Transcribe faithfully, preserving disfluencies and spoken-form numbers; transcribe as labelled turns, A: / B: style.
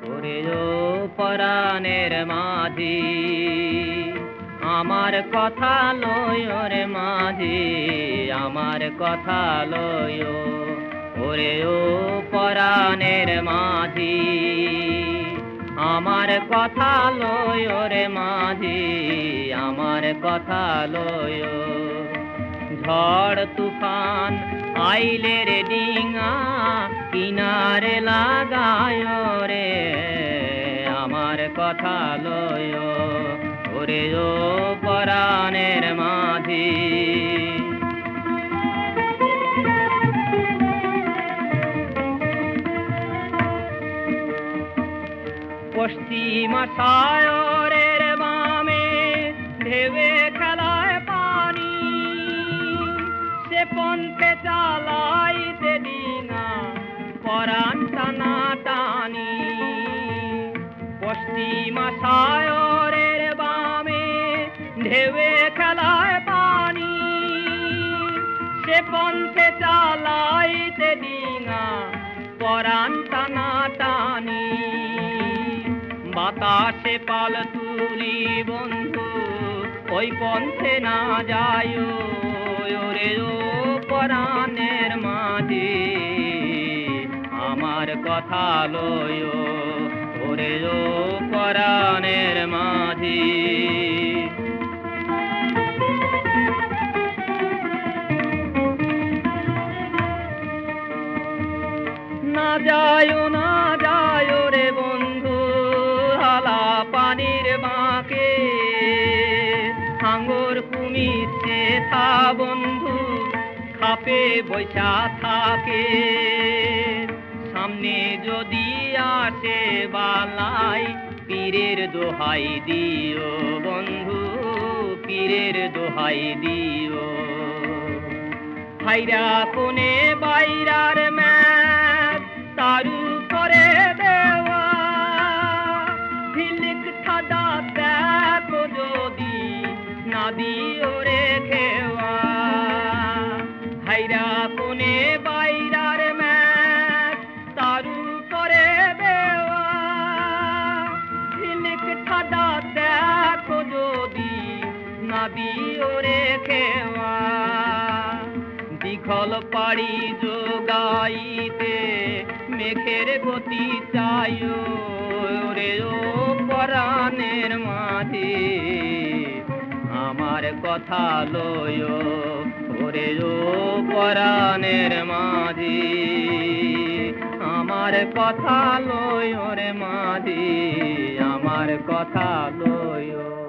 A: ওরে ও পরাণের মাঝি আমার কথা লয় রে মাঝি আমার কথা লয় ওরে ও পরাণের মাঝি আমার কথা লয় রে মাঝি আমার কথা লয় ঝড় তুফান আইলে রে ডিঙা কিনারে লাগায় রে আমার কথা লয় ওরে ও পরাণের মাঝি পশ্চিমা সায়রের বামে ঢেবে খেলায় পানি সে পন্থে চালাইতে ডিঙা পরাণ টানা টানি পশ্চিমা সায়রের বামে ঢেবে খেলায় পানি সে পন্থে চালাইতে ডিঙা পরাণ টানা টানি বাতাসে পাল তুলি বন্ধু ওই পন্থে না যায় ওরে ও পরাণের মাঝি আমার কথা লয় ওরে ও পরাণের মাঝি না যায় না যায় রে বন্ধু হালা পানির বাঁকে হাঙ্গর কুমির সে থা বন্ধু খাপে বৈশা থাকে সামনে যদি আসে বালাই পীরের দোহাই দিও বন্ধু পীরের দোহাই দিও হাইরা কোনে বাইরার ম্যাচ তারু করে দেওয়া ঝিলিক ঠাডা দেখো যদি না দিও রে খেওয়া হাইরা কোনে বাইরার ম্যাচ তারু করে দেওয়া ঝিলিক ঠাডা দেখো যদি না দিও রে খেওয়া দীঘল পাড়ি যোগাইতে মেঘের গতি চাই রে ও পরাণের মাঝি আমার কথা লয় ওরে ও পরাণের মাঝি আমার কথা লয় রে মাঝি আমার কথা লয়।